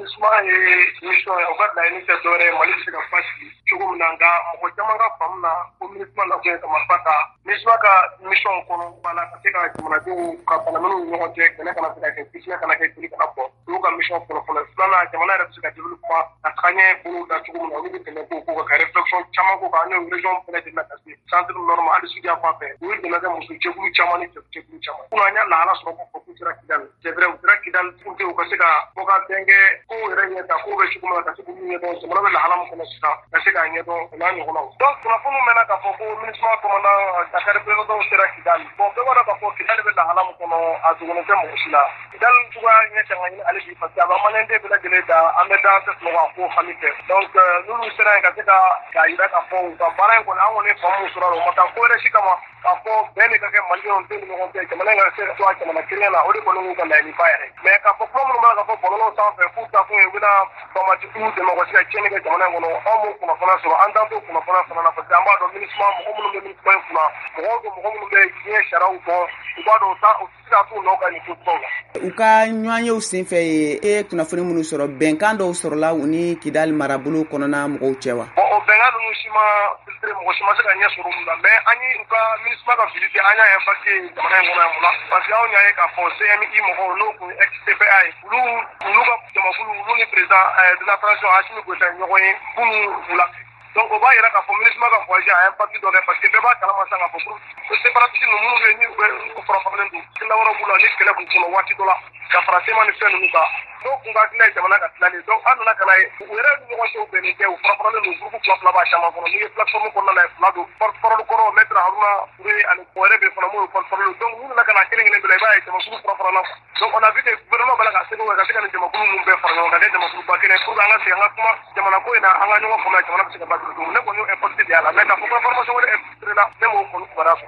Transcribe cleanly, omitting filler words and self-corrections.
MINUSMA ye mission ya u ka laɲini tɛ dɔwɛrɛ ye Mali bɛ se ka basigi cogo min na nka mɔgɔ caman ka faamu na ko MINUSMA nakun ye ka marifa ta MINUSMA ka mission kɔnɔ b'a la ka se ka jamanadenw ka banaminw ni ɲɔgɔn cɛ kɛlɛ kana se ka kɛ fitinɛ kana kɛ jeli kana bɔ olu ka mission fɔlɔ filanan jamana yɛrɛ bɛ se ka développement ka taɲɛ bolo da cogo min na olu bɛ tɛmɛ k'o ka réflexion caman k'o kan an ye région bɛɛ lajɛlen ka se centre normal hali sud yan fan fɛ u ye dɛmɛ kɛ muso jɛkulu caman ni cɛkulu caman kunun an y'a lahala sɔrɔ k'a fɔ k'u sera Kidali c'est vrai u sera Kidali pour que u ka se ka fɔ ka bɛn kɛ kow yɛrɛ ɲɛta kow bɛ cogo min na ka se k'olu ɲɛdɔn jamana bɛ lahala min kɔnɔ sisan ka se k'a ɲɛdɔn o n'a ɲɔgɔnnaw donc kunnafoniw mɛnna k'a fɔ ko MINUSMA commandant Dakar représentant sera Kidali bon bɛɛ b'a dɔn k'a fɔ Kidali bɛ lahala min kɔnɔ a dogolen tɛ mɔgɔ si la Kidali cogoya ɲɛ kan ka ɲini ale bi parce que a bɛ maliyɛnden bɛɛ lajɛlen da an bɛ da an tɛ sunɔgɔ a ko hami fɛ donc n'olu sera yen ka se k'a yira k'a fɔ u ka baara in kɔni an kɔni ye faamu min sɔrɔ a la o ma taa ko wɛrɛ si kama k'a fɔ bɛn de ka kɛ maliyɛnw den ni ɲɔgɔn cɛ jamana in ka se ka to a jamana kelen na o de kɔni y'u ka laɲiniba yɛrɛ mais k'a fɔ kuma minnu b'a la k'a fɔ bɔlɔlɔw sanfɛ k'u taa kun ye u bɛna faamatigiw dɛmɛ ka se ka tiɲɛni kɛ jamana in kɔnɔ anw m'o kunnafoniya sɔrɔ an t'an to kunnafoniya fana na parce que an b'a dɔn MINUSMA mɔgɔ minnu bɛ MINUSMA in kunna mɔgɔ minnu bɛ diɲɛ sariyaw dɔn u b'a dɔn u tɛ se ka t'u nɔ ka nin ko baw la. U ka ɲɔgɔnyew senfɛ e ye kunnafoni minnu sɔrɔ bɛnkan dɔw sɔrɔla u ni Kidali marabolo kɔnɔna mɔgɔw cɛ wa? Bon o bɛnkan ninnu si ma filtré mɔgɔ si ma se ka ɲɛ sɔrɔ olu la mais an ye u ka MINUSMA ka visite an y'a impacté jamana in kɔnɔ yan mun na parce que anw y'a ye k'a fɔ CMI mɔgɔw n'o kun ye ex-CPA ye olu ka jamakulu olu ni président de la transition Assimi Goïta ɲɔgɔn ye kunun wula donc o b'a yira k'a fɔ MINUSMA ka voyage a impact dɔ kɛ parce que bɛɛ b'a kalama sisan k'a fɔ ko séparatiste ninnu minnu bɛ yen ni u farafaren don kila wɛrɛ b'u la ni kɛlɛ b'u kɔnɔ waati dɔ la ka fara tema ni fɛn ninnu kan n'o kun ka hakilina ye jamana ka tilali donc an nana ka na ye u yɛrɛ ni ɲɔgɔn cɛw bɛnnen tɛ u farafaralen don groupe fila b'a caman kɔnɔ n'i ye plateforme kɔnɔna la ye fila don porte-parole kɔrɔ maître Haruna Touré ani mɔgɔ wɛrɛ bɛ yen fana m'o ye porte-parole donc n'u nana ka na kelen kelen bɛɛ la i b'a ye jamakulu farafarala donc on a vu que gouvernement b'a la ka se ka nin jamakulu ninnu bɛɛ fara ɲɔgɔn kan kɛ jamakuruba kelen pour que an ka se an ka kuma jamana ko in na an ka ɲɔgɔn faamuya jamana bɛ se ka basigi ne kɔni y'o impacté de y'a la mais k'a fɔ ko information wɛrɛ infiltré la ne m'o kɔni kibaruya sɔrɔ.